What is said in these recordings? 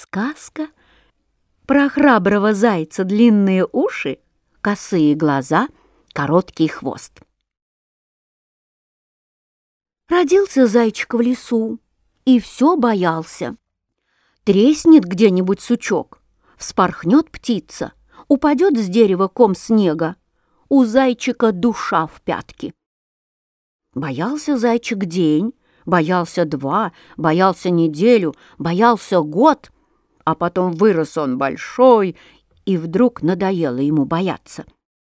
Сказка про храброго зайца: длинные уши, косые глаза, короткий хвост. Родился зайчик в лесу и все боялся. Треснет где-нибудь сучок, вспорхнет птица, упадет с дерева ком снега, у зайчика душа в пятки. Боялся зайчик день, боялся два, боялся неделю, боялся год, а потом вырос он большой, и вдруг надоело ему бояться.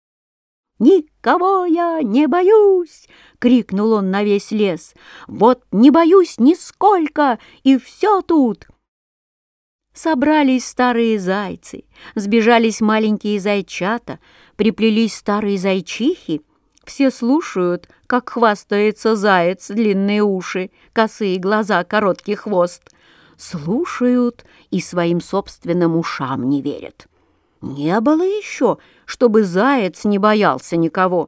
«Никого я не боюсь!» — крикнул он на весь лес. «Вот не боюсь нисколько, и все тут!» Собрались старые зайцы, сбежались маленькие зайчата, приплелись старые зайчихи. Все слушают, как хвастается заяц: длинные уши, косые глаза, короткий хвост. Слушают и своим собственным ушам не верят. Не было еще, чтобы заяц не боялся никого.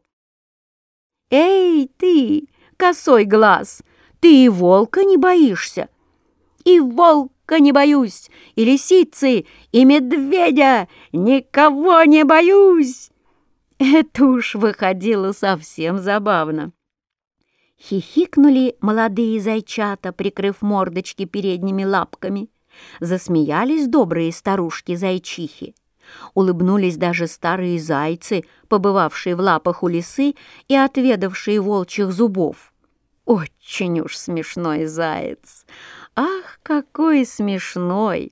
«Эй, ты, косой глаз, ты и волка не боишься?» «И волка не боюсь, и лисицы, и медведя, никого не боюсь!» Это уж выходило совсем забавно. Хихикнули молодые зайчата, прикрыв мордочки передними лапками. Засмеялись добрые старушки-зайчихи. Улыбнулись даже старые зайцы, побывавшие в лапах у лисы и отведавшие волчьих зубов. Очень уж смешной заяц! Ах, какой смешной!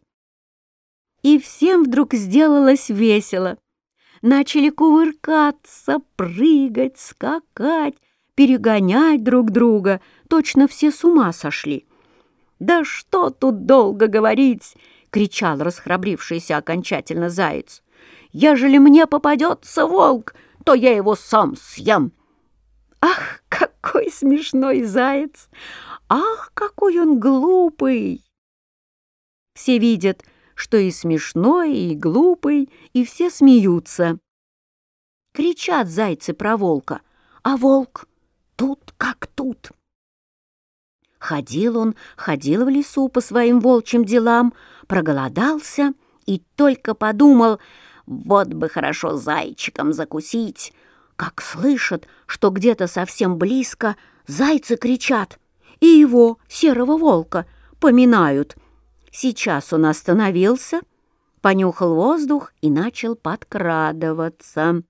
И всем вдруг сделалось весело. Начали кувыркаться, прыгать, скакать, перегонять друг друга. Точно все с ума сошли. «Да что тут долго говорить!» — кричал расхрабрившийся окончательно заяц. «Ежели мне попадется волк, то я его сам съем!» Ах, какой смешной заяц! Ах, какой он глупый! Все видят, что и смешной, и глупый, и все смеются. Кричат зайцы про волка, а волк тут как тут. Ходил в лесу по своим волчьим делам, проголодался и только подумал: вот бы хорошо зайчиком закусить, как слышат, что где-то совсем близко зайцы кричат, и его, серого волка, поминают. Сейчас он остановился, понюхал воздух и начал подкрадываться.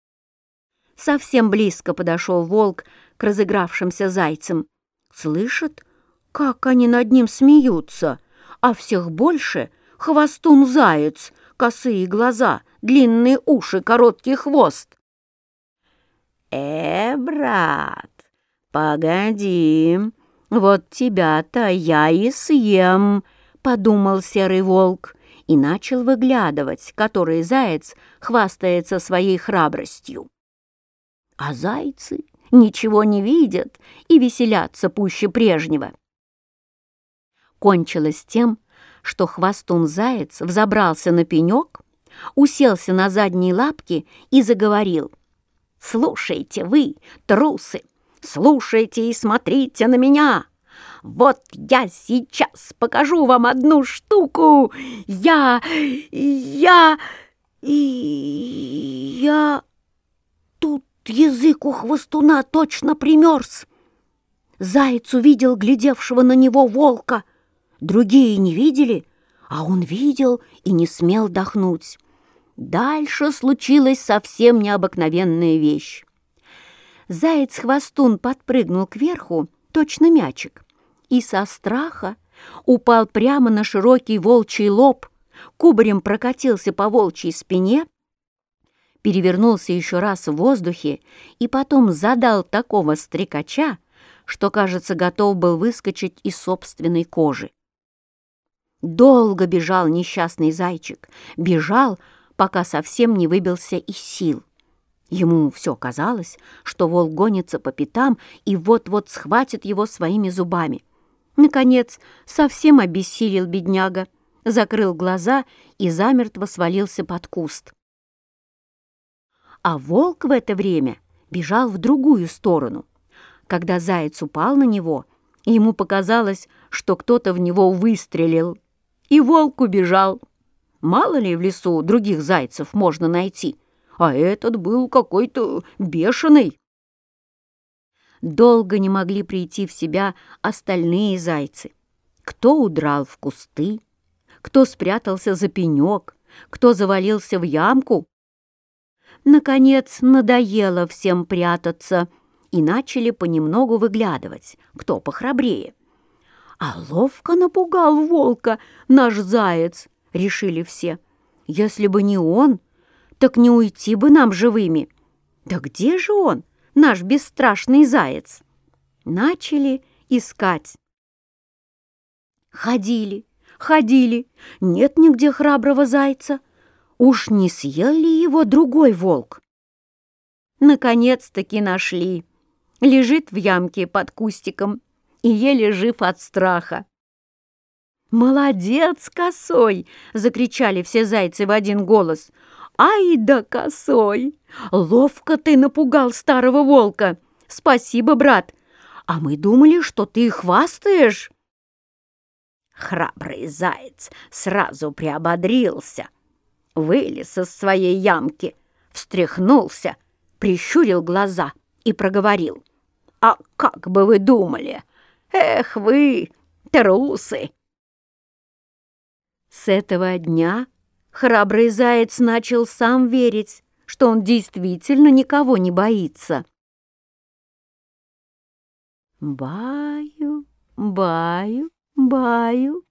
Совсем близко подошел волк к разыгравшимся зайцам. Слышит, как они над ним смеются, а всех больше хвостун-заяц, косые глаза, длинные уши, короткий хвост. Брат, погоди, вот тебя-то я и съем», — подумал серый волк и начал выглядывать, который заяц хвастается своей храбростью. А зайцы ничего не видят и веселятся пуще прежнего. Кончилось тем, что хвостун-заяц взобрался на пенек, уселся на задние лапки и заговорил: «Слушайте вы, трусы, слушайте и смотрите на меня! Вот я сейчас покажу вам одну штуку! Я... Тут язык у хвостуна точно примерз. Заяц увидел глядевшего на него волка. Другие не видели, а он видел и не смел дохнуть. Дальше случилась совсем необыкновенная вещь. Заяц-хвостун подпрыгнул кверху, точно мячик, и со страха упал прямо на широкий волчий лоб, кубарем прокатился по волчьей спине, перевернулся еще раз в воздухе и потом задал такого стрекача, что, кажется, готов был выскочить из собственной кожи. Долго бежал несчастный зайчик, бежал, пока совсем не выбился из сил. Ему все казалось, что волк гонится по пятам и вот-вот схватит его своими зубами. Наконец, совсем обессилел бедняга, закрыл глаза и замертво свалился под куст. А волк в это время бежал в другую сторону. Когда заяц упал на него, ему показалось, что кто-то в него выстрелил. и волк убежал. Мало ли в лесу других зайцев можно найти, а этот был какой-то бешеный. Долго не могли прийти в себя остальные зайцы. Кто удрал в кусты, кто спрятался за пенек, кто завалился в ямку. Наконец, надоело всем прятаться, и начали понемногу выглядывать, кто похрабрее. «А ловко напугал волка наш заяц», — решили все. «Если бы не он, так не уйти бы нам живыми. Да где же он, наш бесстрашный заяц?» Начали искать. Ходили, ходили, нет нигде храброго зайца. Уж не съел ли его другой волк? Наконец-таки нашли. Лежит в ямке под кустиком и еле жив от страха. «Молодец, Косой!» — закричали все зайцы в один голос. «Ай да, Косой! Ловко ты напугал старого волка! Спасибо, брат! А мы думали, что ты хвастаешь!» Храбрый заяц сразу приободрился, вылез из своей ямки, встряхнулся, прищурил глаза и проговорил: «А как бы вы думали? Эх вы, трусы!» С этого дня храбрый заяц начал сам верить, что он действительно никого не боится. Баю, баю, баю,